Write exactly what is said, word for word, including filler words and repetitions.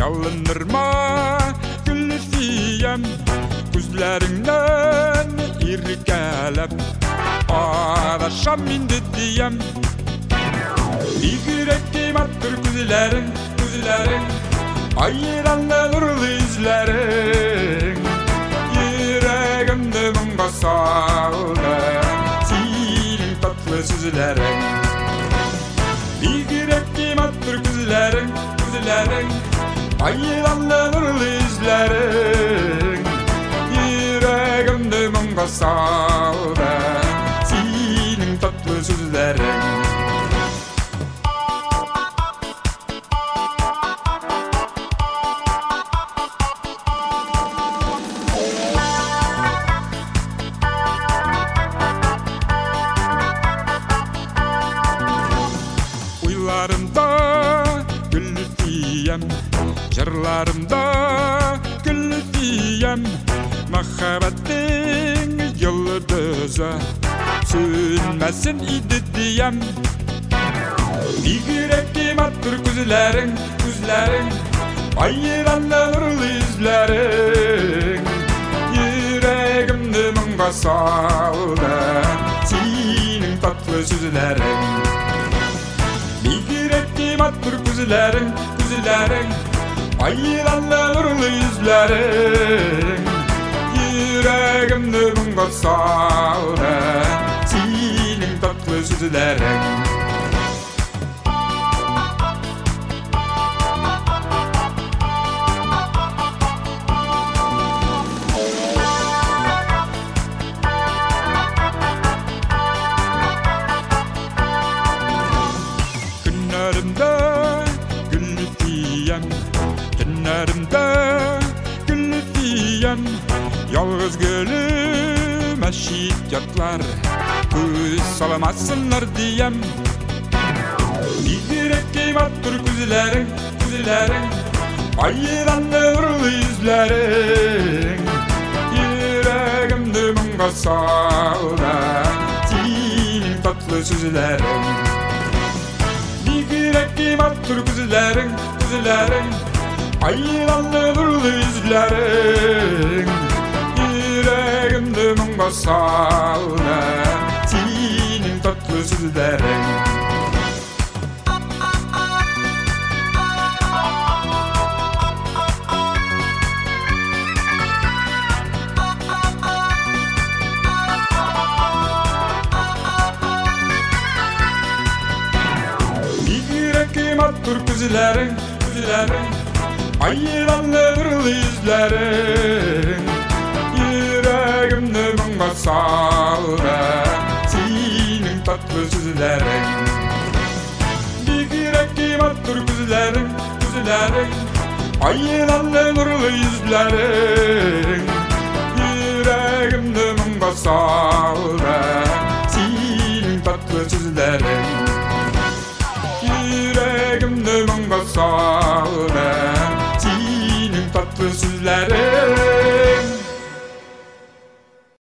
Yalınırma gülfiyem, gözlerinden irkelep adaşam indi diyem. İgirek kıymattır gözlerin, gözlerin ayıranlı nurlu yüzlerin. Yüreğimde bunga saldı senin tatlı sözlerin. İgirek kıymattır gözlerin, gözlerin ayıranlı nurlu yüzlerin. Yüreğimde bunga saldı senin tatlı sözlerin. Uylarımda gülfiyem, jırlarımda gülfiyem. Muhabbetin yıldızı sönmesin idi diyem. İgirek kıymattır gözlerin, gözlerin ayıranlı nurlu yüzlerin. Yüreğimde bunga saldı senin tatlı sözlerin. İgirek kıymattır gözlerin, gözlerin ayıranlı nurlu yüzlerin. Yüreğimde bunga saldı senin tatlı sözlerin. Günlerimde gülfiyem, günlerimde gülfiyem. Yalnız gülüme şiddetler göz salamazsınlar diyem. İgirek kıymattır gözlerin, gözlerin ayıranlı nurlu yüzlerin. Yüreğimde bunga saldı senin tatlı sözlerin. İgirek kıymattır gözlerin, gözlerin ayıranlı nurlu yüzlerin. Yüreğimde bunga saldı senin tatlı sözlerin. İgirek kıymattır gözlerin, gözlerin ayıranlı nurlu yüzlerin. Yüreğimde bunga saldı senin tatlı sözlerin. İgirek kıymattır gözlerin, gözlerin ayıranlı nurlu yüzlerin. Yüreğimde bunga saldı senin tatlı sözlerin. Yüreğimde bunga saldı senin tatlı sözlerin.